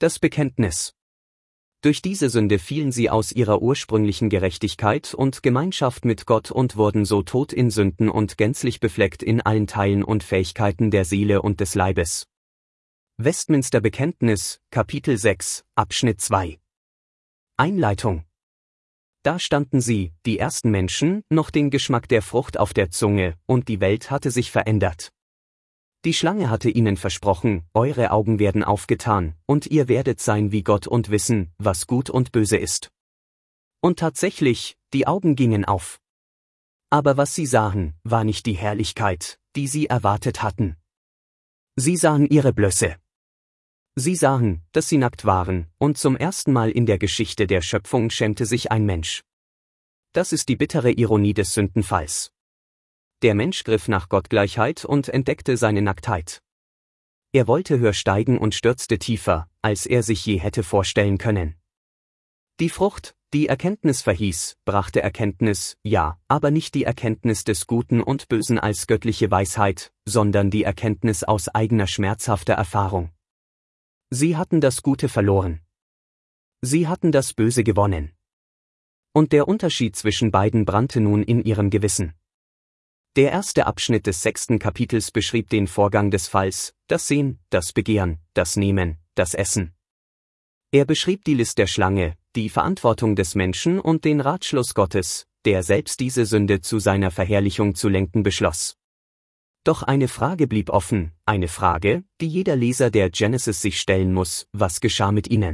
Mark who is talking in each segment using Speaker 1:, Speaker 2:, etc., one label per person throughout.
Speaker 1: Das Bekenntnis. Durch diese Sünde fielen sie aus ihrer ursprünglichen Gerechtigkeit und Gemeinschaft mit Gott und wurden so tot in Sünden und gänzlich befleckt in allen Teilen und Fähigkeiten der Seele und des Leibes. Westminster Bekenntnis, Kapitel 6, Abschnitt 2. Einleitung. Da standen sie, die ersten Menschen, noch den Geschmack der Frucht auf der Zunge, und die Welt hatte sich verändert. Die Schlange hatte ihnen versprochen, eure Augen werden aufgetan, und ihr werdet sein wie Gott und wissen, was gut und böse ist. Und tatsächlich, die Augen gingen auf. Aber was sie sahen, war nicht die Herrlichkeit, die sie erwartet hatten. Sie sahen ihre Blöße. Sie sahen, dass sie nackt waren, und zum ersten Mal in der Geschichte der Schöpfung schämte sich ein Mensch. Das ist die bittere Ironie des Sündenfalls. Der Mensch griff nach Gottgleichheit und entdeckte seine Nacktheit. Er wollte höher steigen und stürzte tiefer, als er sich je hätte vorstellen können. Die Frucht, die Erkenntnis verhieß, brachte Erkenntnis, ja, aber nicht die Erkenntnis des Guten und Bösen als göttliche Weisheit, sondern die Erkenntnis aus eigener schmerzhafter Erfahrung. Sie hatten das Gute verloren. Sie hatten das Böse gewonnen. Und der Unterschied zwischen beiden brannte nun in ihrem Gewissen. Der erste Abschnitt des 6. Kapitels beschrieb den Vorgang des Falls, das Sehen, das Begehren, das Nehmen, das Essen. Er beschrieb die List der Schlange, die Verantwortung des Menschen und den Ratschluss Gottes, der selbst diese Sünde zu seiner Verherrlichung zu lenken beschloss. Doch eine Frage blieb offen, eine Frage, die jeder Leser der Genesis sich stellen muss: Was geschah mit ihnen?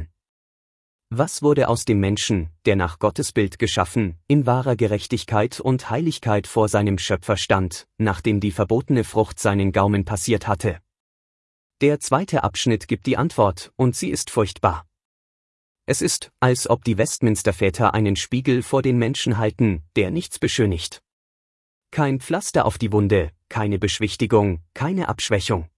Speaker 1: Was wurde aus dem Menschen, der nach Gottes Bild geschaffen, in wahrer Gerechtigkeit und Heiligkeit vor seinem Schöpfer stand, nachdem die verbotene Frucht seinen Gaumen passiert hatte? Der zweite Abschnitt gibt die Antwort, und sie ist furchtbar. Es ist, als ob die Westminster-Väter einen Spiegel vor den Menschen halten, der nichts beschönigt. Kein Pflaster auf die Wunde, keine Beschwichtigung, keine Abschwächung.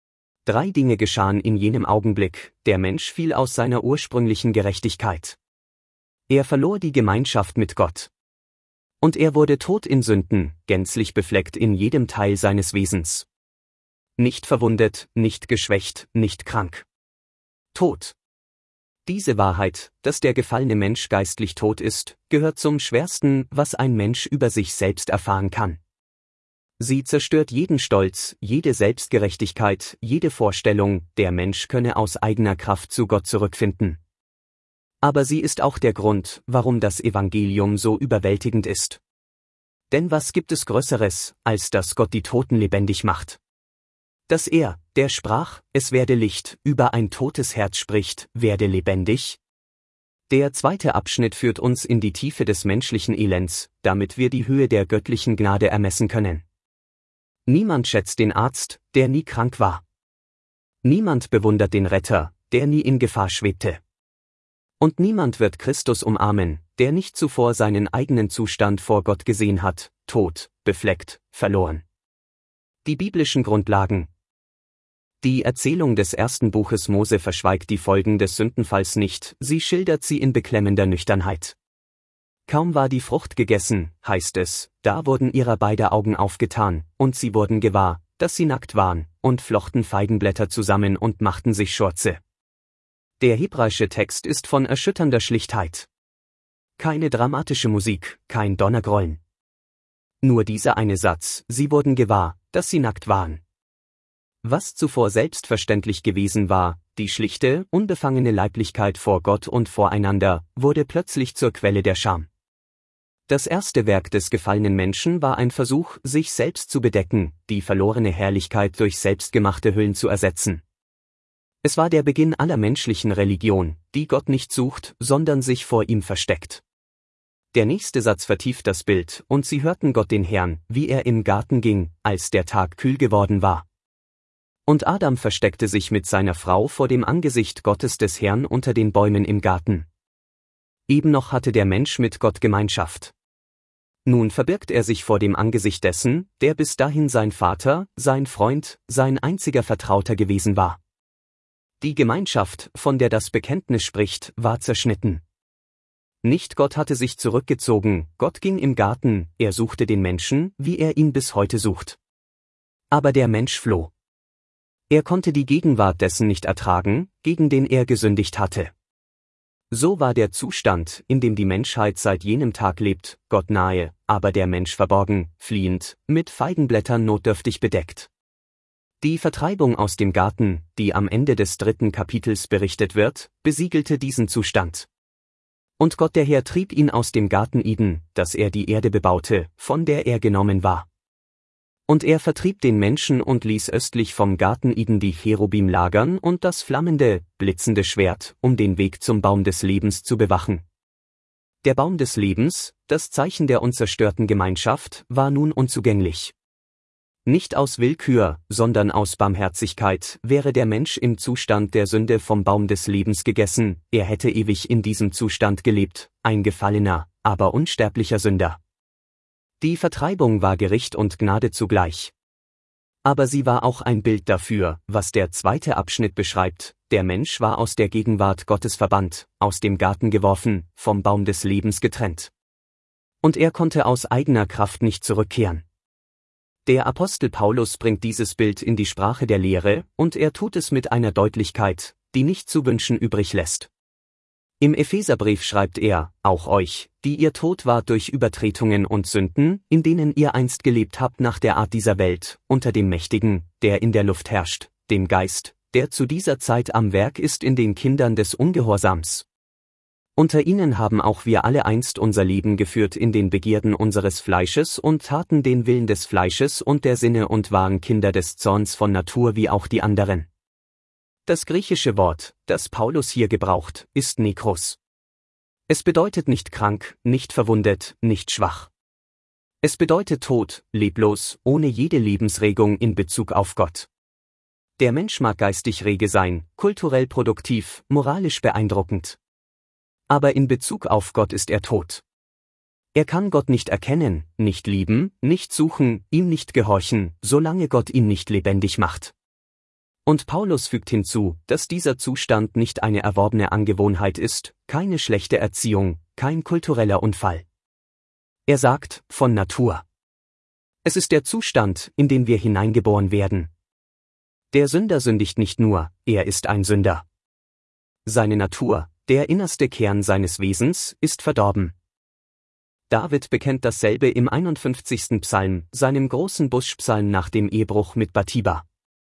Speaker 1: 3 Dinge geschahen in jenem Augenblick: Der Mensch fiel aus seiner ursprünglichen Gerechtigkeit. Er verlor die Gemeinschaft mit Gott. Und er wurde tot in Sünden, gänzlich befleckt in jedem Teil seines Wesens. Nicht verwundet, nicht geschwächt, nicht krank. Tot. Diese Wahrheit, dass der gefallene Mensch geistlich tot ist, gehört zum Schwersten, was ein Mensch über sich selbst erfahren kann. Sie zerstört jeden Stolz, jede Selbstgerechtigkeit, jede Vorstellung, der Mensch könne aus eigener Kraft zu Gott zurückfinden. Aber sie ist auch der Grund, warum das Evangelium so überwältigend ist. Denn was gibt es Größeres, als dass Gott die Toten lebendig macht? Dass er, der sprach, es werde Licht, über ein totes Herz spricht, werde lebendig? Der zweite Abschnitt führt uns in die Tiefe des menschlichen Elends, damit wir die Höhe der göttlichen Gnade ermessen können. Niemand schätzt den Arzt, der nie krank war. Niemand bewundert den Retter, der nie in Gefahr schwebte. Und niemand wird Christus umarmen, der nicht zuvor seinen eigenen Zustand vor Gott gesehen hat, tot, befleckt, verloren. Die biblischen Grundlagen. Die Erzählung des ersten Buches Mose verschweigt die Folgen des Sündenfalls nicht, sie schildert sie in beklemmender Nüchternheit. Kaum war die Frucht gegessen, heißt es, da wurden ihrer beider Augen aufgetan, und sie wurden gewahr, dass sie nackt waren, und flochten Feigenblätter zusammen und machten sich Schurze. Der hebräische Text ist von erschütternder Schlichtheit. Keine dramatische Musik, kein Donnergrollen. Nur dieser eine Satz: Sie wurden gewahr, dass sie nackt waren. Was zuvor selbstverständlich gewesen war, die schlichte, unbefangene Leiblichkeit vor Gott und voreinander, wurde plötzlich zur Quelle der Scham. Das erste Werk des gefallenen Menschen war ein Versuch, sich selbst zu bedecken, die verlorene Herrlichkeit durch selbstgemachte Hüllen zu ersetzen. Es war der Beginn aller menschlichen Religion, die Gott nicht sucht, sondern sich vor ihm versteckt. Der nächste Satz vertieft das Bild: Und sie hörten Gott den Herrn, wie er im Garten ging, als der Tag kühl geworden war. Und Adam versteckte sich mit seiner Frau vor dem Angesicht Gottes des Herrn unter den Bäumen im Garten. Eben noch hatte der Mensch mit Gott Gemeinschaft. Nun verbirgt er sich vor dem Angesicht dessen, der bis dahin sein Vater, sein Freund, sein einziger Vertrauter gewesen war. Die Gemeinschaft, von der das Bekenntnis spricht, war zerschnitten. Nicht Gott hatte sich zurückgezogen, Gott ging im Garten, er suchte den Menschen, wie er ihn bis heute sucht. Aber der Mensch floh. Er konnte die Gegenwart dessen nicht ertragen, gegen den er gesündigt hatte. So war der Zustand, in dem die Menschheit seit jenem Tag lebt, Gott nahe, aber der Mensch verborgen, fliehend, mit Feigenblättern notdürftig bedeckt. Die Vertreibung aus dem Garten, die am Ende des 3. Kapitels berichtet wird, besiegelte diesen Zustand. Und Gott der Herr trieb ihn aus dem Garten Eden, dass er die Erde bebaute, von der er genommen war. Und er vertrieb den Menschen und ließ östlich vom Garten Eden die Cherubim lagern und das flammende, blitzende Schwert, um den Weg zum Baum des Lebens zu bewachen. Der Baum des Lebens, das Zeichen der unzerstörten Gemeinschaft, war nun unzugänglich. Nicht aus Willkür, sondern aus Barmherzigkeit wäre der Mensch im Zustand der Sünde vom Baum des Lebens gegessen, er hätte ewig in diesem Zustand gelebt, ein gefallener, aber unsterblicher Sünder. Die Vertreibung war Gericht und Gnade zugleich. Aber sie war auch ein Bild dafür, was der 2. Abschnitt beschreibt, der Mensch war aus der Gegenwart Gottes verbannt, aus dem Garten geworfen, vom Baum des Lebens getrennt. Und er konnte aus eigener Kraft nicht zurückkehren. Der Apostel Paulus bringt dieses Bild in die Sprache der Lehre, und er tut es mit einer Deutlichkeit, die nicht zu wünschen übrig lässt. Im Epheserbrief schreibt er, auch euch, die ihr tot wart durch Übertretungen und Sünden, in denen ihr einst gelebt habt nach der Art dieser Welt, unter dem Mächtigen, der in der Luft herrscht, dem Geist, der zu dieser Zeit am Werk ist in den Kindern des Ungehorsams. Unter ihnen haben auch wir alle einst unser Leben geführt in den Begierden unseres Fleisches und taten den Willen des Fleisches und der Sinne und waren Kinder des Zorns von Natur wie auch die anderen. Das griechische Wort, das Paulus hier gebraucht, ist Nekros. Es bedeutet nicht krank, nicht verwundet, nicht schwach. Es bedeutet tot, leblos, ohne jede Lebensregung in Bezug auf Gott. Der Mensch mag geistig rege sein, kulturell produktiv, moralisch beeindruckend. Aber in Bezug auf Gott ist er tot. Er kann Gott nicht erkennen, nicht lieben, nicht suchen, ihm nicht gehorchen, solange Gott ihn nicht lebendig macht. Und Paulus fügt hinzu, dass dieser Zustand nicht eine erworbene Angewohnheit ist, keine schlechte Erziehung, kein kultureller Unfall. Er sagt, von Natur. Es ist der Zustand, in den wir hineingeboren werden. Der Sünder sündigt nicht nur, er ist ein Sünder. Seine Natur, der innerste Kern seines Wesens, ist verdorben. David bekennt dasselbe im 51. Psalm, seinem großen Buschpsalm nach dem Ehebruch mit Bathseba.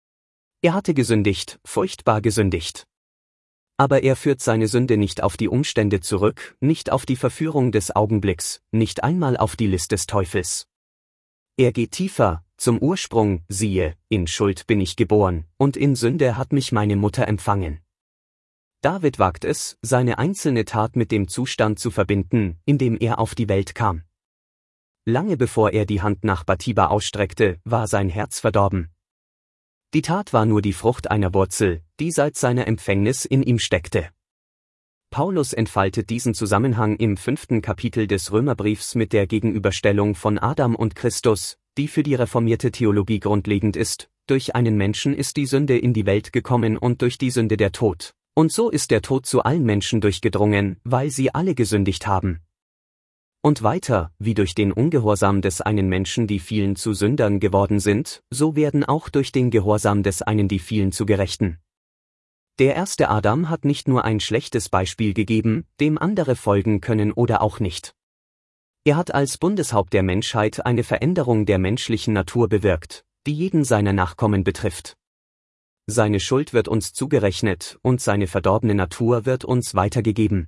Speaker 1: Er hatte gesündigt, furchtbar gesündigt. Aber er führt seine Sünde nicht auf die Umstände zurück, nicht auf die Verführung des Augenblicks, nicht einmal auf die List des Teufels. Er geht tiefer, zum Ursprung, siehe, in Schuld bin ich geboren, und in Sünde hat mich meine Mutter empfangen. David wagt es, seine einzelne Tat mit dem Zustand zu verbinden, in dem er auf die Welt kam. Lange bevor er die Hand nach Bathseba ausstreckte, war sein Herz verdorben. Die Tat war nur die Frucht einer Wurzel, die seit seiner Empfängnis in ihm steckte. Paulus entfaltet diesen Zusammenhang im 5. Kapitel des Römerbriefs mit der Gegenüberstellung von Adam und Christus, die für die reformierte Theologie grundlegend ist. Durch einen Menschen ist die Sünde in die Welt gekommen und durch die Sünde der Tod. Und so ist der Tod zu allen Menschen durchgedrungen, weil sie alle gesündigt haben. Und weiter, wie durch den Ungehorsam des einen Menschen die vielen zu Sündern geworden sind, so werden auch durch den Gehorsam des einen die vielen zu Gerechten. Der erste Adam hat nicht nur ein schlechtes Beispiel gegeben, dem andere folgen können oder auch nicht. Er hat als Bundeshaupt der Menschheit eine Veränderung der menschlichen Natur bewirkt, die jeden seiner Nachkommen betrifft. Seine Schuld wird uns zugerechnet und seine verdorbene Natur wird uns weitergegeben.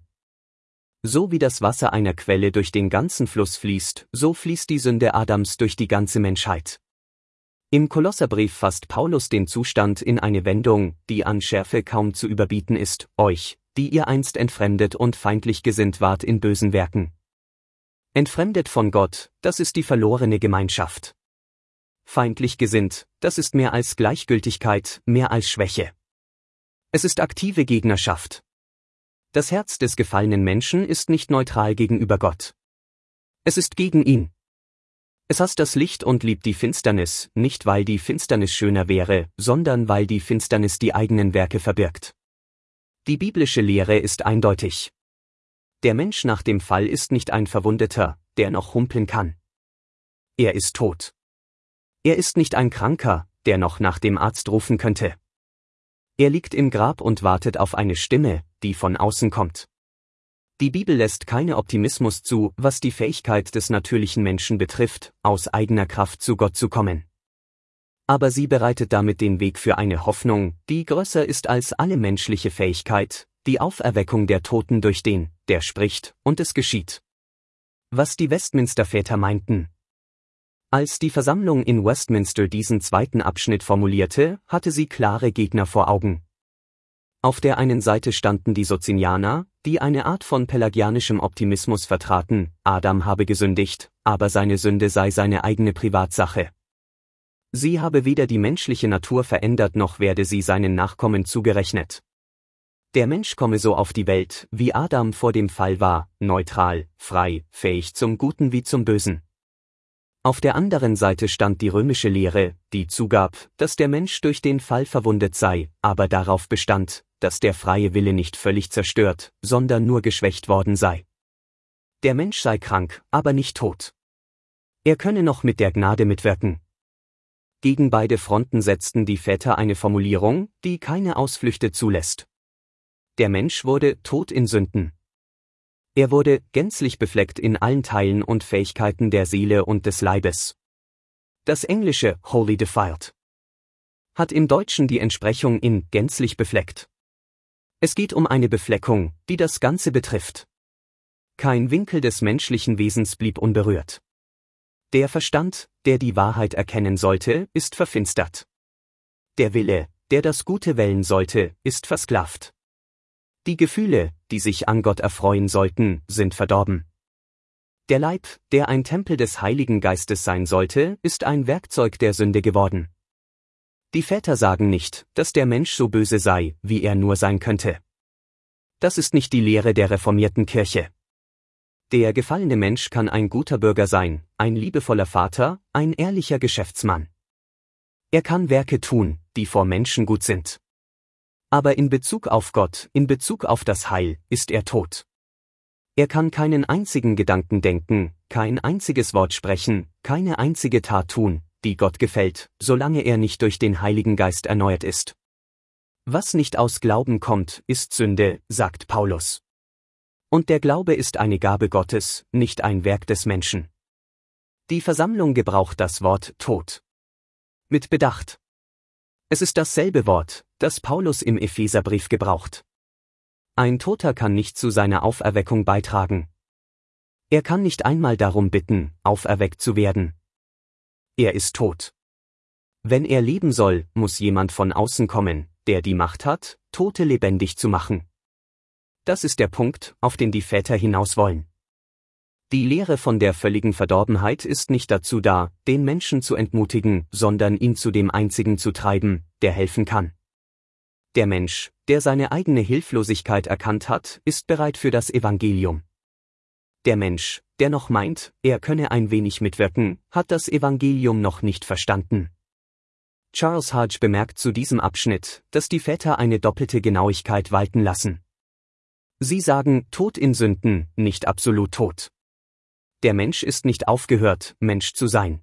Speaker 1: So wie das Wasser einer Quelle durch den ganzen Fluss fließt, so fließt die Sünde Adams durch die ganze Menschheit. Im Kolosserbrief fasst Paulus den Zustand in eine Wendung, die an Schärfe kaum zu überbieten ist, euch, die ihr einst entfremdet und feindlich gesinnt wart in bösen Werken. Entfremdet von Gott, das ist die verlorene Gemeinschaft. Feindlich gesinnt, das ist mehr als Gleichgültigkeit, mehr als Schwäche. Es ist aktive Gegnerschaft. Das Herz des gefallenen Menschen ist nicht neutral gegenüber Gott. Es ist gegen ihn. Es hasst das Licht und liebt die Finsternis, nicht weil die Finsternis schöner wäre, sondern weil die Finsternis die eigenen Werke verbirgt. Die biblische Lehre ist eindeutig. Der Mensch nach dem Fall ist nicht ein Verwundeter, der noch humpeln kann. Er ist tot. Er ist nicht ein Kranker, der noch nach dem Arzt rufen könnte. Er liegt im Grab und wartet auf eine Stimme, die von außen kommt. Die Bibel lässt keinen Optimismus zu, was die Fähigkeit des natürlichen Menschen betrifft, aus eigener Kraft zu Gott zu kommen. Aber sie bereitet damit den Weg für eine Hoffnung, die größer ist als alle menschliche Fähigkeit, die Auferweckung der Toten durch den, der spricht, und es geschieht. Was die Westminster-Väter meinten. Als die Versammlung in Westminster diesen zweiten Abschnitt formulierte, hatte sie klare Gegner vor Augen. Auf der einen Seite standen die Socinianer, die eine Art von pelagianischem Optimismus vertraten, Adam habe gesündigt, aber seine Sünde sei seine eigene Privatsache. Sie habe weder die menschliche Natur verändert noch werde sie seinen Nachkommen zugerechnet. Der Mensch komme so auf die Welt, wie Adam vor dem Fall war, neutral, frei, fähig zum Guten wie zum Bösen. Auf der anderen Seite stand die römische Lehre, die zugab, dass der Mensch durch den Fall verwundet sei, aber darauf bestand, dass der freie Wille nicht völlig zerstört, sondern nur geschwächt worden sei. Der Mensch sei krank, aber nicht tot. Er könne noch mit der Gnade mitwirken. Gegen beide Fronten setzten die Väter eine Formulierung, die keine Ausflüchte zulässt. Der Mensch wurde tot in Sünden. Er wurde gänzlich befleckt in allen Teilen und Fähigkeiten der Seele und des Leibes. Das englische wholly defiled hat im Deutschen die Entsprechung in gänzlich befleckt. Es geht um eine Befleckung, die das Ganze betrifft. Kein Winkel des menschlichen Wesens blieb unberührt. Der Verstand, der die Wahrheit erkennen sollte, ist verfinstert. Der Wille, der das Gute wählen sollte, ist versklavt. Die Gefühle, die sich an Gott erfreuen sollten, sind verdorben. Der Leib, der ein Tempel des Heiligen Geistes sein sollte, ist ein Werkzeug der Sünde geworden. Die Väter sagen nicht, dass der Mensch so böse sei, wie er nur sein könnte. Das ist nicht die Lehre der reformierten Kirche. Der gefallene Mensch kann ein guter Bürger sein, ein liebevoller Vater, ein ehrlicher Geschäftsmann. Er kann Werke tun, die vor Menschen gut sind. Aber in Bezug auf Gott, in Bezug auf das Heil, ist er tot. Er kann keinen einzigen Gedanken denken, kein einziges Wort sprechen, keine einzige Tat tun, die Gott gefällt, solange er nicht durch den Heiligen Geist erneuert ist. Was nicht aus Glauben kommt, ist Sünde, sagt Paulus. Und der Glaube ist eine Gabe Gottes, nicht ein Werk des Menschen. Die Versammlung gebraucht das Wort Tod. Mit Bedacht. Es ist dasselbe Wort, das Paulus im Epheserbrief gebraucht. Ein Toter kann nicht zu seiner Auferweckung beitragen. Er kann nicht einmal darum bitten, auferweckt zu werden. Er ist tot. Wenn er leben soll, muss jemand von außen kommen, der die Macht hat, Tote lebendig zu machen. Das ist der Punkt, auf den die Väter hinaus wollen. Die Lehre von der völligen Verdorbenheit ist nicht dazu da, den Menschen zu entmutigen, sondern ihn zu dem Einzigen zu treiben, der helfen kann. Der Mensch, der seine eigene Hilflosigkeit erkannt hat, ist bereit für das Evangelium. Der Mensch, der noch meint, er könne ein wenig mitwirken, hat das Evangelium noch nicht verstanden. Charles Hodge bemerkt zu diesem Abschnitt, dass die Väter eine doppelte Genauigkeit walten lassen. Sie sagen, tot in Sünden, nicht absolut tot. Der Mensch ist nicht aufgehört, Mensch zu sein.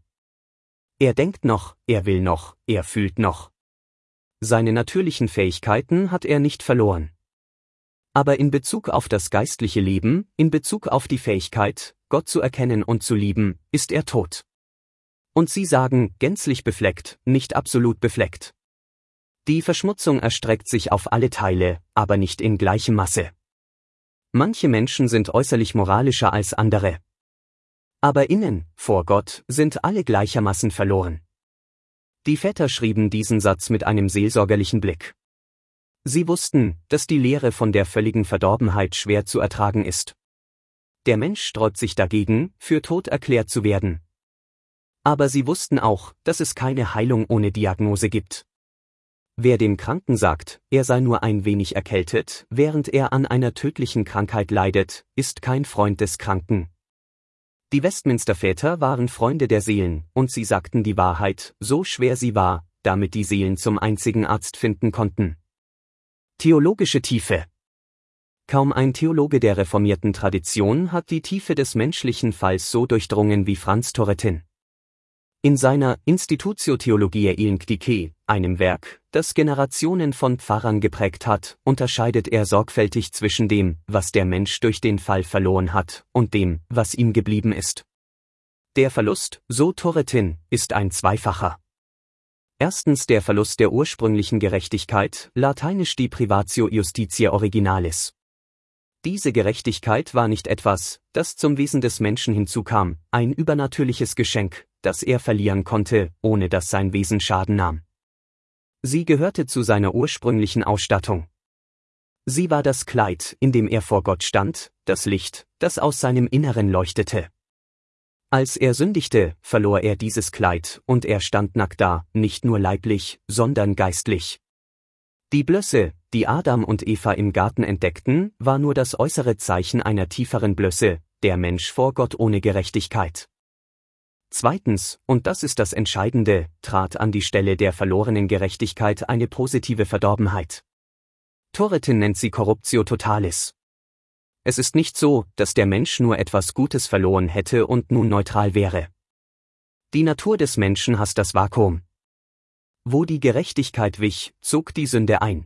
Speaker 1: Er denkt noch, er will noch, er fühlt noch. Seine natürlichen Fähigkeiten hat er nicht verloren. Aber in Bezug auf das geistliche Leben, in Bezug auf die Fähigkeit, Gott zu erkennen und zu lieben, ist er tot. Und sie sagen, gänzlich befleckt, nicht absolut befleckt. Die Verschmutzung erstreckt sich auf alle Teile, aber nicht in gleichem Masse. Manche Menschen sind äußerlich moralischer als andere. Aber innen, vor Gott, sind alle gleichermaßen verloren. Die Väter schrieben diesen Satz mit einem seelsorgerlichen Blick. Sie wussten, dass die Lehre von der völligen Verdorbenheit schwer zu ertragen ist. Der Mensch sträubt sich dagegen, für tot erklärt zu werden. Aber sie wussten auch, dass es keine Heilung ohne Diagnose gibt. Wer dem Kranken sagt, er sei nur ein wenig erkältet, während er an einer tödlichen Krankheit leidet, ist kein Freund des Kranken. Die Westminster-Väter waren Freunde der Seelen, und sie sagten die Wahrheit, so schwer sie war, damit die Seelen zum einzigen Arzt finden konnten. Theologische Tiefe. Kaum ein Theologe der reformierten Tradition hat die Tiefe des menschlichen Falls so durchdrungen wie Franz Turretin. In seiner Institutio Theologiae Inc., einem Werk, das Generationen von Pfarrern geprägt hat, unterscheidet er sorgfältig zwischen dem, was der Mensch durch den Fall verloren hat, und dem, was ihm geblieben ist. Der Verlust, so Turretin, ist ein zweifacher. Erstens der Verlust der ursprünglichen Gerechtigkeit, lateinisch die Privatio Justitiae Originalis. Diese Gerechtigkeit war nicht etwas, das zum Wesen des Menschen hinzukam, ein übernatürliches Geschenk, das er verlieren konnte, ohne dass sein Wesen Schaden nahm. Sie gehörte zu seiner ursprünglichen Ausstattung. Sie war das Kleid, in dem er vor Gott stand, das Licht, das aus seinem Inneren leuchtete. Als er sündigte, verlor er dieses Kleid, und er stand nackt da, nicht nur leiblich, sondern geistlich. Die Blöße, die Adam und Eva im Garten entdeckten, war nur das äußere Zeichen einer tieferen Blöße, der Mensch vor Gott ohne Gerechtigkeit. Zweitens, und das ist das Entscheidende, trat an die Stelle der verlorenen Gerechtigkeit eine positive Verdorbenheit. Turretin nennt sie Corruptio Totalis. Es ist nicht so, dass der Mensch nur etwas Gutes verloren hätte und nun neutral wäre. Die Natur des Menschen hasst das Vakuum. Wo die Gerechtigkeit wich, zog die Sünde ein.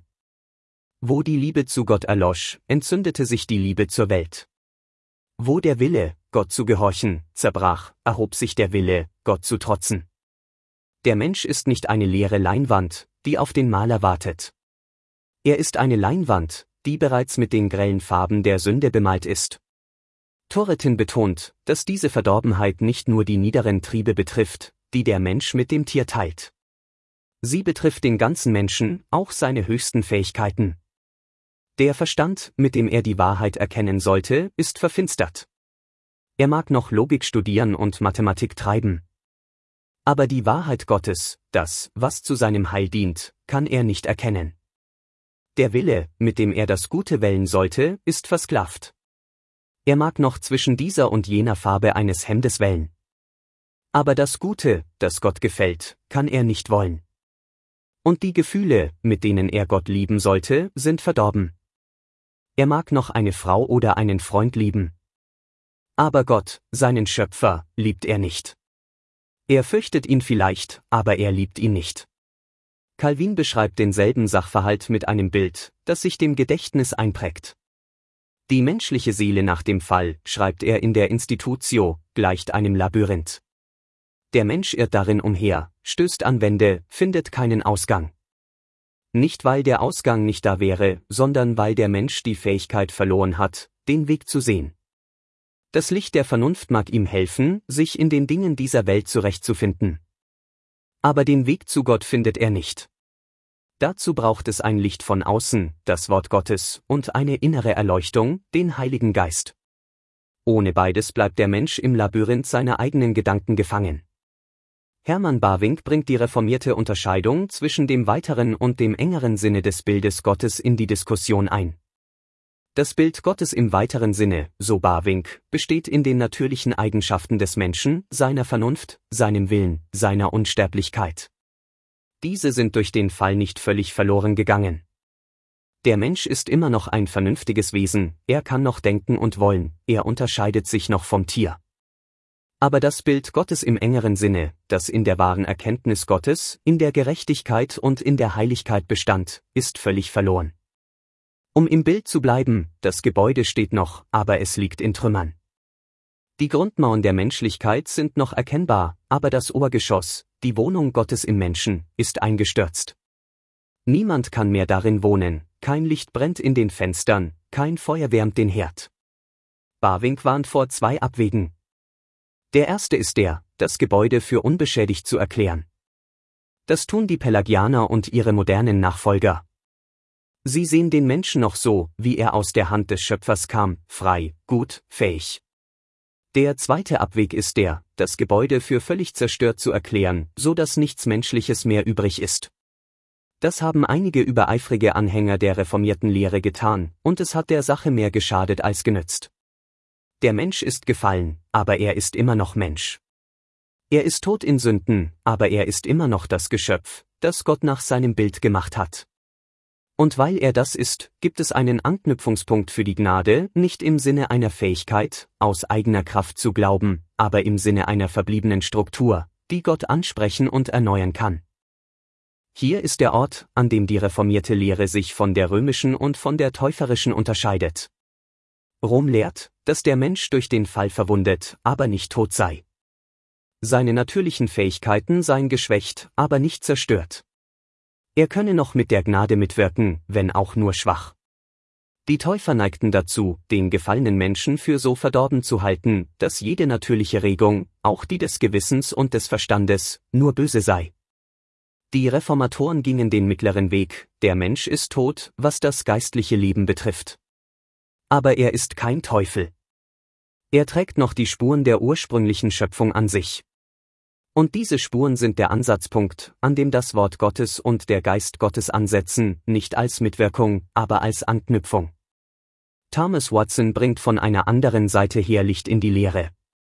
Speaker 1: Wo die Liebe zu Gott erlosch, entzündete sich die Liebe zur Welt. Wo der Wille, Gott zu gehorchen, zerbrach, erhob sich der Wille, Gott zu trotzen. Der Mensch ist nicht eine leere Leinwand, die auf den Maler wartet. Er ist eine Leinwand, die bereits mit den grellen Farben der Sünde bemalt ist. Turretin betont, dass diese Verdorbenheit nicht nur die niederen Triebe betrifft, die der Mensch mit dem Tier teilt. Sie betrifft den ganzen Menschen, auch seine höchsten Fähigkeiten. Der Verstand, mit dem er die Wahrheit erkennen sollte, ist verfinstert. Er mag noch Logik studieren und Mathematik treiben. Aber die Wahrheit Gottes, das, was zu seinem Heil dient, kann er nicht erkennen. Der Wille, mit dem er das Gute wählen sollte, ist versklavt. Er mag noch zwischen dieser und jener Farbe eines Hemdes wählen. Aber das Gute, das Gott gefällt, kann er nicht wollen. Und die Gefühle, mit denen er Gott lieben sollte, sind verdorben. Er mag noch eine Frau oder einen Freund lieben. Aber Gott, seinen Schöpfer, liebt er nicht. Er fürchtet ihn vielleicht, aber er liebt ihn nicht. Calvin beschreibt denselben Sachverhalt mit einem Bild, das sich dem Gedächtnis einprägt. Die menschliche Seele nach dem Fall, schreibt er in der Institutio, gleicht einem Labyrinth. Der Mensch irrt darin umher, stößt an Wände, findet keinen Ausgang. Nicht weil der Ausgang nicht da wäre, sondern weil der Mensch die Fähigkeit verloren hat, den Weg zu sehen. Das Licht der Vernunft mag ihm helfen, sich in den Dingen dieser Welt zurechtzufinden. Aber den Weg zu Gott findet er nicht. Dazu braucht es ein Licht von außen, das Wort Gottes, und eine innere Erleuchtung, den Heiligen Geist. Ohne beides bleibt der Mensch im Labyrinth seiner eigenen Gedanken gefangen. Hermann Bavinck bringt die reformierte Unterscheidung zwischen dem weiteren und dem engeren Sinne des Bildes Gottes in die Diskussion ein. Das Bild Gottes im weiteren Sinne, so Bavinck, besteht in den natürlichen Eigenschaften des Menschen, seiner Vernunft, seinem Willen, seiner Unsterblichkeit. Diese sind durch den Fall nicht völlig verloren gegangen. Der Mensch ist immer noch ein vernünftiges Wesen, er kann noch denken und wollen, er unterscheidet sich noch vom Tier. Aber das Bild Gottes im engeren Sinne, das in der wahren Erkenntnis Gottes, in der Gerechtigkeit und in der Heiligkeit bestand, ist völlig verloren. Um im Bild zu bleiben, das Gebäude steht noch, aber es liegt in Trümmern. Die Grundmauern der Menschlichkeit sind noch erkennbar, aber das Obergeschoss, die Wohnung Gottes im Menschen, ist eingestürzt. Niemand kann mehr darin wohnen, kein Licht brennt in den Fenstern, kein Feuer wärmt den Herd. Bavinck warnt vor zwei Abwegen. Der erste ist der, das Gebäude für unbeschädigt zu erklären. Das tun die Pelagianer und ihre modernen Nachfolger. Sie sehen den Menschen noch so, wie er aus der Hand des Schöpfers kam, frei, gut, fähig. Der zweite Abweg ist der, das Gebäude für völlig zerstört zu erklären, so dass nichts Menschliches mehr übrig ist. Das haben einige übereifrige Anhänger der reformierten Lehre getan, und es hat der Sache mehr geschadet als genützt. Der Mensch ist gefallen, aber er ist immer noch Mensch. Er ist tot in Sünden, aber er ist immer noch das Geschöpf, das Gott nach seinem Bild gemacht hat. Und weil er das ist, gibt es einen Anknüpfungspunkt für die Gnade, nicht im Sinne einer Fähigkeit, aus eigener Kraft zu glauben, aber im Sinne einer verbliebenen Struktur, die Gott ansprechen und erneuern kann. Hier ist der Ort, an dem die reformierte Lehre sich von der römischen und von der täuferischen unterscheidet. Rom lehrt, dass der Mensch durch den Fall verwundet, aber nicht tot sei. Seine natürlichen Fähigkeiten seien geschwächt, aber nicht zerstört. Er könne noch mit der Gnade mitwirken, wenn auch nur schwach. Die Täufer neigten dazu, den gefallenen Menschen für so verdorben zu halten, dass jede natürliche Regung, auch die des Gewissens und des Verstandes, nur böse sei. Die Reformatoren gingen den mittleren Weg, der Mensch ist tot, was das geistliche Leben betrifft. Aber er ist kein Teufel. Er trägt noch die Spuren der ursprünglichen Schöpfung an sich. Und diese Spuren sind der Ansatzpunkt, an dem das Wort Gottes und der Geist Gottes ansetzen, nicht als Mitwirkung, aber als Anknüpfung. Thomas Watson bringt von einer anderen Seite her Licht in die Lehre.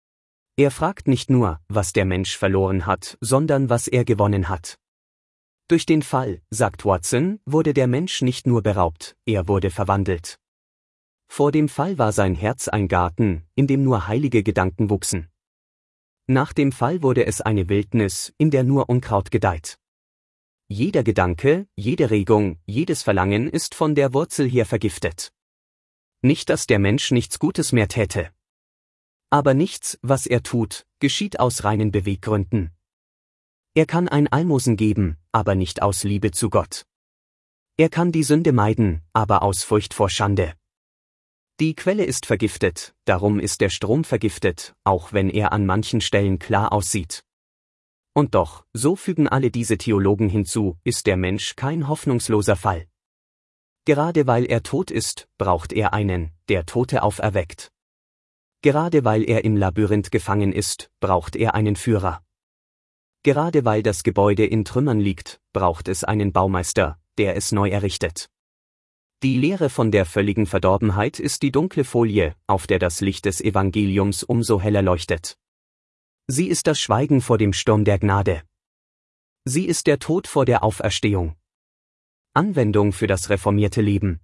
Speaker 1: Er fragt nicht nur, was der Mensch verloren hat, sondern was er gewonnen hat. Durch den Fall, sagt Watson, wurde der Mensch nicht nur beraubt, er wurde verwandelt. Vor dem Fall war sein Herz ein Garten, in dem nur heilige Gedanken wuchsen. Nach dem Fall wurde es eine Wildnis, in der nur Unkraut gedeiht. Jeder Gedanke, jede Regung, jedes Verlangen ist von der Wurzel her vergiftet. Nicht, dass der Mensch nichts Gutes mehr täte. Aber nichts, was er tut, geschieht aus reinen Beweggründen. Er kann ein Almosen geben, aber nicht aus Liebe zu Gott. Er kann die Sünde meiden, aber aus Furcht vor Schande. Die Quelle ist vergiftet, darum ist der Strom vergiftet, auch wenn er an manchen Stellen klar aussieht. Und doch, so fügen alle diese Theologen hinzu, ist der Mensch kein hoffnungsloser Fall. Gerade weil er tot ist, braucht er einen, der Tote auferweckt. Gerade weil er im Labyrinth gefangen ist, braucht er einen Führer. Gerade weil das Gebäude in Trümmern liegt, braucht es einen Baumeister, der es neu errichtet. Die Lehre von der völligen Verdorbenheit ist die dunkle Folie, auf der das Licht des Evangeliums umso heller leuchtet. Sie ist das Schweigen vor dem Sturm der Gnade. Sie ist der Tod vor der Auferstehung. Anwendung für das reformierte Leben.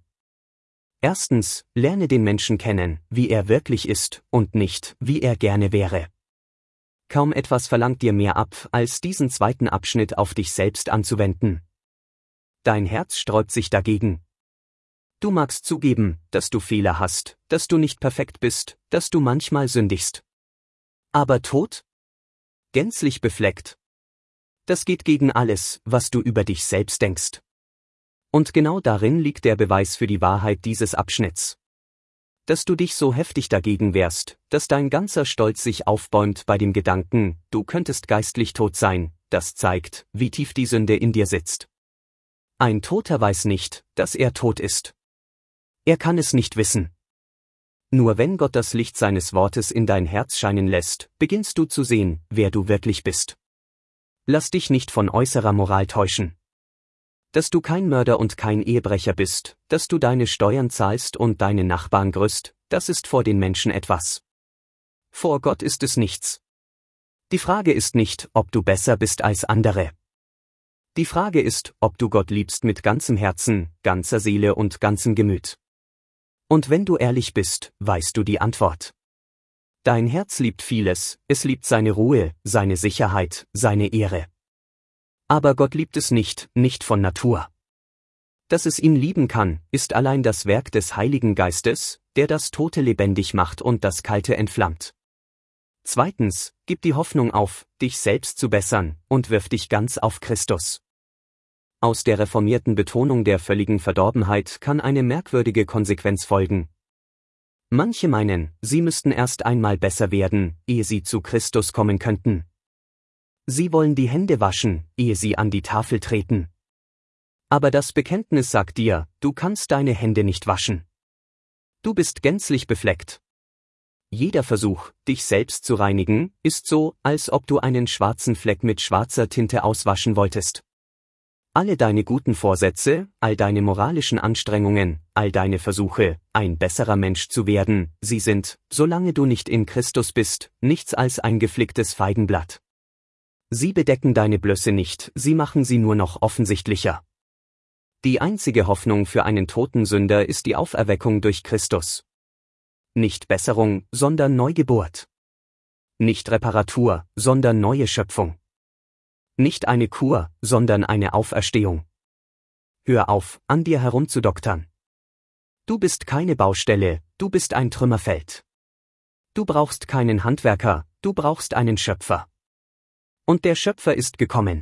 Speaker 1: Erstens, lerne den Menschen kennen, wie er wirklich ist, und nicht, wie er gerne wäre. Kaum etwas verlangt dir mehr ab, als diesen zweiten Abschnitt auf dich selbst anzuwenden. Dein Herz sträubt sich dagegen. Du magst zugeben, dass du Fehler hast, dass du nicht perfekt bist, dass du manchmal sündigst. Aber tot? Gänzlich befleckt. Das geht gegen alles, was du über dich selbst denkst. Und genau darin liegt der Beweis für die Wahrheit dieses Abschnitts. Dass du dich so heftig dagegen wehrst, dass dein ganzer Stolz sich aufbäumt bei dem Gedanken, du könntest geistlich tot sein, das zeigt, wie tief die Sünde in dir sitzt. Ein Toter weiß nicht, dass er tot ist. Er kann es nicht wissen. Nur wenn Gott das Licht seines Wortes in dein Herz scheinen lässt, beginnst du zu sehen, wer du wirklich bist. Lass dich nicht von äußerer Moral täuschen. Dass du kein Mörder und kein Ehebrecher bist, dass du deine Steuern zahlst und deine Nachbarn grüßt, das ist vor den Menschen etwas. Vor Gott ist es nichts. Die Frage ist nicht, ob du besser bist als andere. Die Frage ist, ob du Gott liebst mit ganzem Herzen, ganzer Seele und ganzem Gemüt. Und wenn du ehrlich bist, weißt du die Antwort. Dein Herz liebt vieles, es liebt seine Ruhe, seine Sicherheit, seine Ehre. Aber Gott liebt es nicht, nicht von Natur. Dass es ihn lieben kann, ist allein das Werk des Heiligen Geistes, der das Tote lebendig macht und das Kalte entflammt. Zweitens, gib die Hoffnung auf, dich selbst zu bessern, und wirf dich ganz auf Christus. Aus der reformierten Betonung der völligen Verdorbenheit kann eine merkwürdige Konsequenz folgen. Manche meinen, sie müssten erst einmal besser werden, ehe sie zu Christus kommen könnten. Sie wollen die Hände waschen, ehe sie an die Tafel treten. Aber das Bekenntnis sagt dir, du kannst deine Hände nicht waschen. Du bist gänzlich befleckt. Jeder Versuch, dich selbst zu reinigen, ist so, als ob du einen schwarzen Fleck mit schwarzer Tinte auswaschen wolltest. Alle deine guten Vorsätze, all deine moralischen Anstrengungen, all deine Versuche, ein besserer Mensch zu werden, sie sind, solange du nicht in Christus bist, nichts als ein geflicktes Feigenblatt. Sie bedecken deine Blöße nicht, sie machen sie nur noch offensichtlicher. Die einzige Hoffnung für einen toten Sünder ist die Auferweckung durch Christus. Nicht Besserung, sondern Neugeburt. nicht Reparatur, sondern neue Schöpfung. Nicht eine Kur, sondern eine Auferstehung. Hör auf, an dir herumzudoktern. Du bist keine Baustelle, du bist ein Trümmerfeld. Du brauchst keinen Handwerker, du brauchst einen Schöpfer. Und der Schöpfer ist gekommen.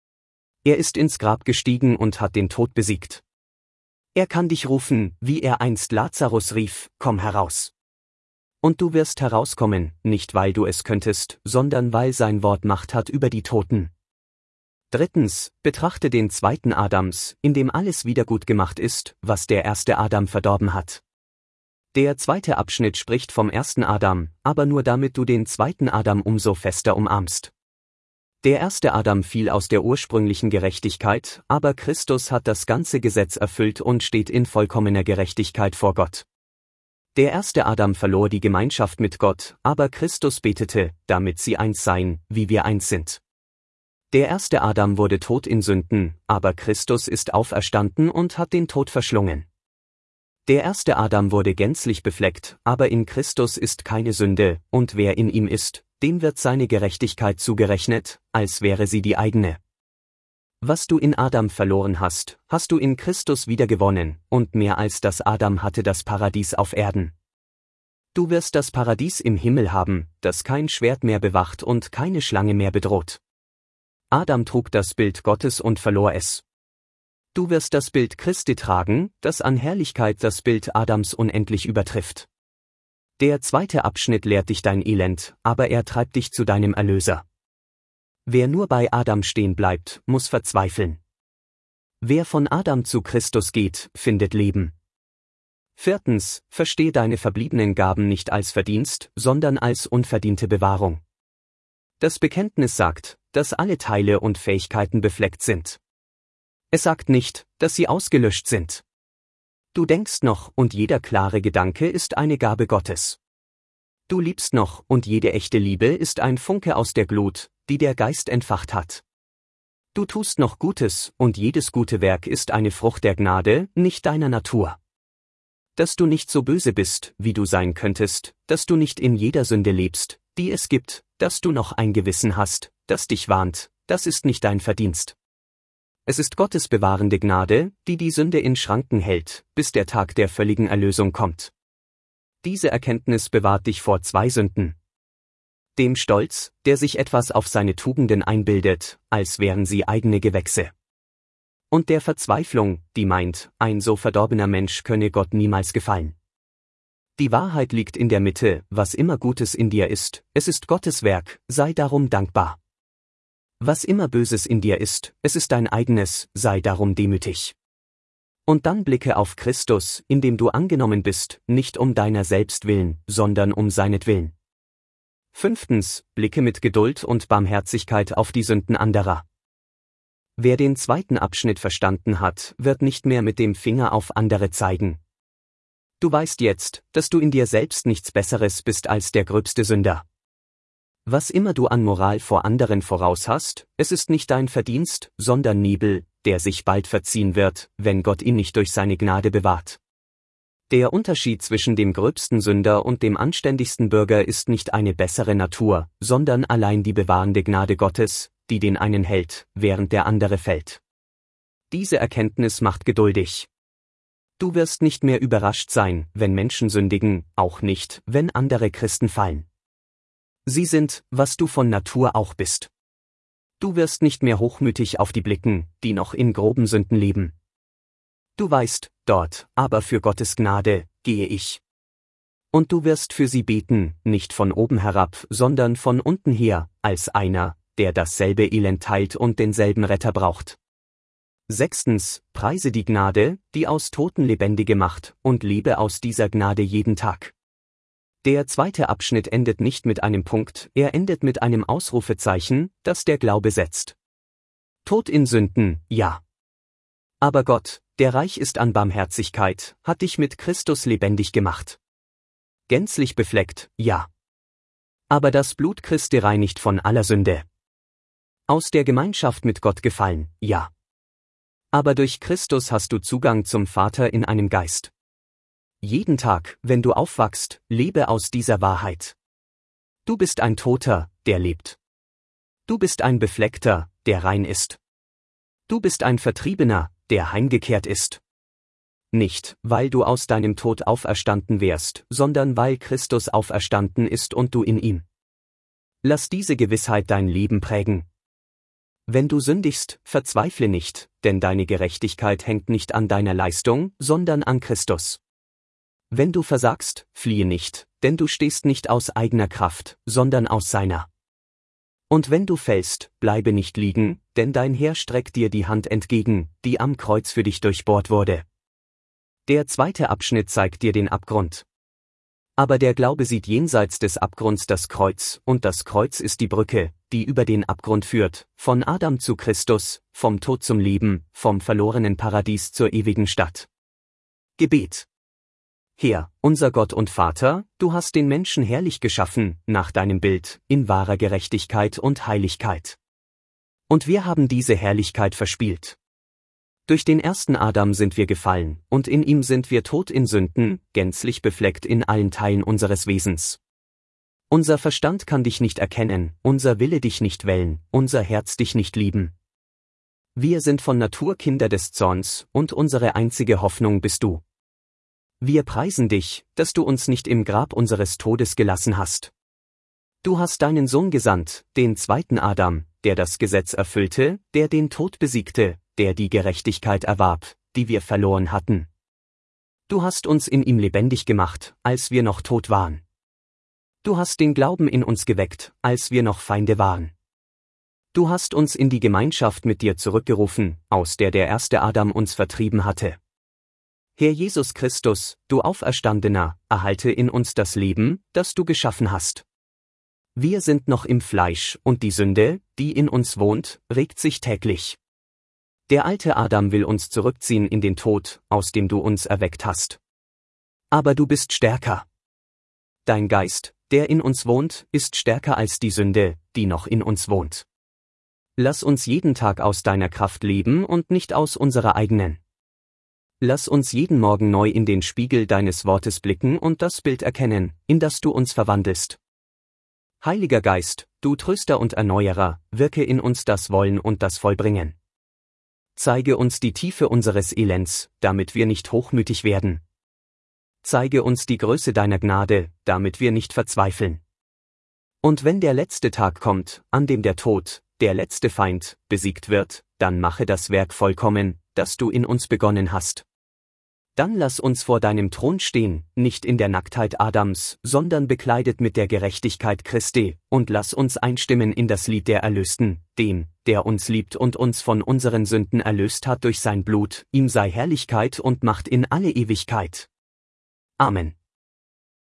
Speaker 1: Er ist ins Grab gestiegen und hat den Tod besiegt. Er kann dich rufen, wie er einst Lazarus rief, komm heraus. Und du wirst herauskommen, nicht weil du es könntest, sondern weil sein Wort Macht hat über die Toten. Drittens, betrachte den zweiten Adams, in dem alles wieder gut gemacht ist, was der erste Adam verdorben hat. Der zweite Abschnitt spricht vom ersten Adam, aber nur damit du den zweiten Adam umso fester umarmst. Der erste Adam fiel aus der ursprünglichen Gerechtigkeit, aber Christus hat das ganze Gesetz erfüllt und steht in vollkommener Gerechtigkeit vor Gott. Der erste Adam verlor die Gemeinschaft mit Gott, aber Christus betete, damit sie eins seien, wie wir eins sind. Der erste Adam wurde tot in Sünden, aber Christus ist auferstanden und hat den Tod verschlungen. Der erste Adam wurde gänzlich befleckt, aber in Christus ist keine Sünde, und wer in ihm ist, dem wird seine Gerechtigkeit zugerechnet, als wäre sie die eigene. Was du in Adam verloren hast, hast du in Christus wiedergewonnen, und mehr als das Adam hatte das Paradies auf Erden. Du wirst das Paradies im Himmel haben, das kein Schwert mehr bewacht und keine Schlange mehr bedroht. Adam trug das Bild Gottes und verlor es. Du wirst das Bild Christi tragen, das an Herrlichkeit das Bild Adams unendlich übertrifft. Der zweite Abschnitt lehrt dich dein Elend, aber er treibt dich zu deinem Erlöser. Wer nur bei Adam stehen bleibt, muss verzweifeln. Wer von Adam zu Christus geht, findet Leben. Viertens, versteh deine verbliebenen Gaben nicht als Verdienst, sondern als unverdiente Bewahrung. Das Bekenntnis sagt, dass alle Teile und Fähigkeiten befleckt sind. Es sagt nicht, dass sie ausgelöscht sind. Du denkst noch, und jeder klare Gedanke ist eine Gabe Gottes. Du liebst noch, und jede echte Liebe ist ein Funke aus der Glut, die der Geist entfacht hat. Du tust noch Gutes, und jedes gute Werk ist eine Frucht der Gnade, nicht deiner Natur. Dass du nicht so böse bist, wie du sein könntest, dass du nicht in jeder Sünde lebst, die es gibt, dass du noch ein Gewissen hast, das dich warnt, das ist nicht dein Verdienst. Es ist Gottes bewahrende Gnade, die die Sünde in Schranken hält, bis der Tag der völligen Erlösung kommt. Diese Erkenntnis bewahrt dich vor zwei Sünden. Dem Stolz, der sich etwas auf seine Tugenden einbildet, als wären sie eigene Gewächse. Und der Verzweiflung, die meint, ein so verdorbener Mensch könne Gott niemals gefallen. Die Wahrheit liegt in der Mitte, was immer Gutes in dir ist, es ist Gottes Werk, sei darum dankbar. Was immer Böses in dir ist, es ist dein eigenes, sei darum demütig. Und dann blicke auf Christus, in dem du angenommen bist, nicht um deiner selbst willen, sondern um seinetwillen. Fünftens, blicke mit Geduld und Barmherzigkeit auf die Sünden anderer. Wer den zweiten Abschnitt verstanden hat, wird nicht mehr mit dem Finger auf andere zeigen. Du weißt jetzt, dass du in dir selbst nichts Besseres bist als der gröbste Sünder. Was immer du an Moral vor anderen voraus hast, es ist nicht dein Verdienst, sondern Nebel, der sich bald verziehen wird, wenn Gott ihn nicht durch seine Gnade bewahrt. Der Unterschied zwischen dem gröbsten Sünder und dem anständigsten Bürger ist nicht eine bessere Natur, sondern allein die bewahrende Gnade Gottes, die den einen hält, während der andere fällt. Diese Erkenntnis macht geduldig. Du wirst nicht mehr überrascht sein, wenn Menschen sündigen, auch nicht, wenn andere Christen fallen. Sie sind, was du von Natur auch bist. Du wirst nicht mehr hochmütig auf die blicken, die noch in groben Sünden leben. Du weißt, dort, aber für Gottes Gnade, gehe ich. Und du wirst für sie beten, nicht von oben herab, sondern von unten her, als einer, der dasselbe Elend teilt und denselben Retter braucht. Sechstens, preise die Gnade, die aus Toten Lebendige macht, und lebe aus dieser Gnade jeden Tag. Der zweite Abschnitt endet nicht mit einem Punkt, er endet mit einem Ausrufezeichen, das der Glaube setzt. Tod in Sünden, ja. Aber Gott, der reich ist an Barmherzigkeit, hat dich mit Christus lebendig gemacht. Gänzlich befleckt, ja. Aber das Blut Christi reinigt von aller Sünde. Aus der Gemeinschaft mit Gott gefallen, ja. Aber durch Christus hast du Zugang zum Vater in einem Geist. Jeden Tag, wenn du aufwachst, lebe aus dieser Wahrheit. Du bist ein Toter, der lebt. Du bist ein Befleckter, der rein ist. Du bist ein Vertriebener, der heimgekehrt ist. Nicht, weil du aus deinem Tod auferstanden wärst, sondern weil Christus auferstanden ist und du in ihm. Lass diese Gewissheit dein Leben prägen. Wenn du sündigst, verzweifle nicht, denn deine Gerechtigkeit hängt nicht an deiner Leistung, sondern an Christus. Wenn du versagst, fliehe nicht, denn du stehst nicht aus eigener Kraft, sondern aus seiner. Und wenn du fällst, bleibe nicht liegen, denn dein Herr streckt dir die Hand entgegen, die am Kreuz für dich durchbohrt wurde. Der zweite Abschnitt zeigt dir den Abgrund. Aber der Glaube sieht jenseits des Abgrunds das Kreuz, und das Kreuz ist die Brücke, die über den Abgrund führt, von Adam zu Christus, vom Tod zum Leben, vom verlorenen Paradies zur ewigen Stadt. Gebet. Herr, unser Gott und Vater, du hast den Menschen herrlich geschaffen, nach deinem Bild, in wahrer Gerechtigkeit und Heiligkeit. Und wir haben diese Herrlichkeit verspielt. Durch den ersten Adam sind wir gefallen, und in ihm sind wir tot in Sünden, gänzlich befleckt in allen Teilen unseres Wesens. Unser Verstand kann dich nicht erkennen, unser Wille dich nicht wählen, unser Herz dich nicht lieben. Wir sind von Natur Kinder des Zorns, und unsere einzige Hoffnung bist du. Wir preisen dich, dass du uns nicht im Grab unseres Todes gelassen hast. Du hast deinen Sohn gesandt, den zweiten Adam, der das Gesetz erfüllte, der den Tod besiegte, der die Gerechtigkeit erwarb, die wir verloren hatten. Du hast uns in ihm lebendig gemacht, als wir noch tot waren. Du hast den Glauben in uns geweckt, als wir noch Feinde waren. Du hast uns in die Gemeinschaft mit dir zurückgerufen, aus der der erste Adam uns vertrieben hatte. Herr Jesus Christus, du Auferstandener, erhalte in uns das Leben, das du geschaffen hast. Wir sind noch im Fleisch, und die Sünde, die in uns wohnt, regt sich täglich. Der alte Adam will uns zurückziehen in den Tod, aus dem du uns erweckt hast. Aber du bist stärker. Dein Geist, der in uns wohnt, ist stärker als die Sünde, die noch in uns wohnt. Lass uns jeden Tag aus deiner Kraft leben und nicht aus unserer eigenen. Lass uns jeden Morgen neu in den Spiegel deines Wortes blicken und das Bild erkennen, in das du uns verwandelst. Heiliger Geist, du Tröster und Erneuerer, wirke in uns das Wollen und das Vollbringen. Zeige uns die Tiefe unseres Elends, damit wir nicht hochmütig werden. Zeige uns die Größe deiner Gnade, damit wir nicht verzweifeln. Und wenn der letzte Tag kommt, an dem der Tod, der letzte Feind, besiegt wird, dann mache das Werk vollkommen, das du in uns begonnen hast. Dann lass uns vor deinem Thron stehen, nicht in der Nacktheit Adams, sondern bekleidet mit der Gerechtigkeit Christi, und lass uns einstimmen in das Lied der Erlösten, dem, der uns liebt und uns von unseren Sünden erlöst hat durch sein Blut, ihm sei Herrlichkeit und Macht in alle Ewigkeit. Amen.